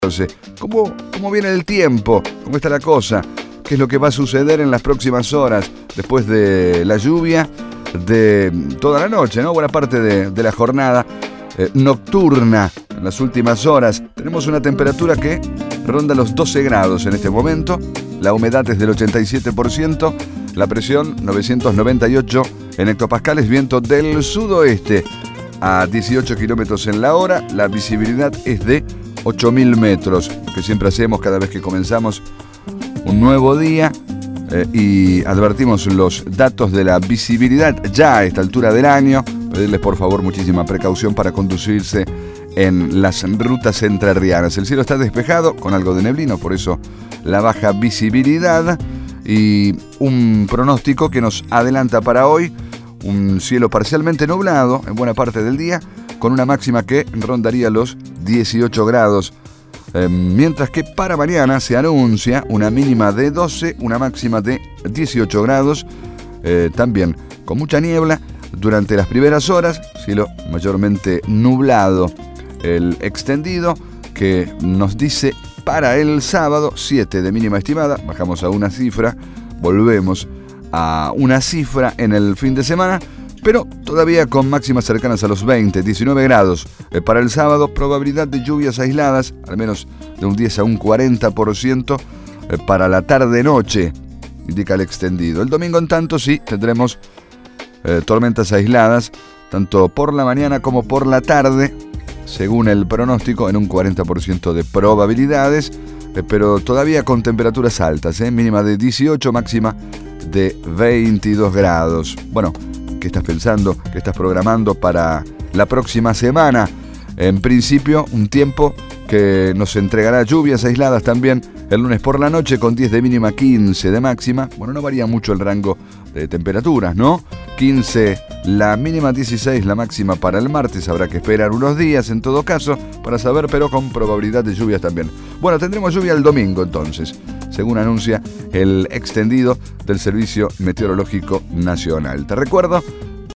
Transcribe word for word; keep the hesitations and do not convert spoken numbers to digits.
¿Cómo, ¿Cómo viene el tiempo? ¿Cómo está la cosa? ¿Qué es lo que va a suceder en las próximas horas después de la lluvia de toda la noche, ¿no? Buena parte de, de la jornada eh, nocturna en las últimas horas. Tenemos una temperatura que ronda los doce grados en este momento. La humedad es del ochenta y siete por ciento. La presión novecientos noventa y ocho en hectopascales. Viento del sudoeste a dieciocho kilómetros en la hora. La visibilidad es de ocho mil metros, que siempre hacemos cada vez que comenzamos un nuevo día eh, y advertimos los datos de la visibilidad ya a esta altura del año. Pedirles por favor muchísima precaución para conducirse en las rutas entrerrianas. El cielo está despejado con algo de neblina, por eso la baja visibilidad, y un pronóstico que nos adelanta para hoy un cielo parcialmente nublado en buena parte del día, con una máxima que rondaría los dieciocho grados, eh, mientras que para mañana se anuncia una mínima de doce, una máxima de dieciocho grados, eh, también con mucha niebla durante las primeras horas, cielo mayormente nublado. El extendido que nos dice para el sábado siete de mínima estimada, bajamos a una cifra, volvemos a una cifra en el fin de semana, pero todavía con máximas cercanas a los veinte, diecinueve grados. Eh, para el sábado, probabilidad de lluvias aisladas, al menos de un diez a un cuarenta por ciento eh, para la tarde-noche, indica el extendido. El domingo, en tanto, sí, tendremos eh, tormentas aisladas, tanto por la mañana como por la tarde, según el pronóstico, en un cuarenta por ciento de probabilidades, eh, pero todavía con temperaturas altas, eh, mínima de dieciocho, máxima de veintidós grados. Bueno, ¿qué estás pensando? ¿Qué estás programando para la próxima semana? En principio, un tiempo que nos entregará lluvias aisladas también el lunes por la noche, con diez de mínima, quince de máxima. Bueno, no varía mucho el rango de temperaturas, ¿no? quince la mínima, dieciséis la máxima para el martes. Habrá que esperar unos días en todo caso para saber, pero con probabilidad de lluvias también. Bueno, tendremos lluvia el domingo entonces, según anuncia el extendido del Servicio Meteorológico Nacional. Te recuerdo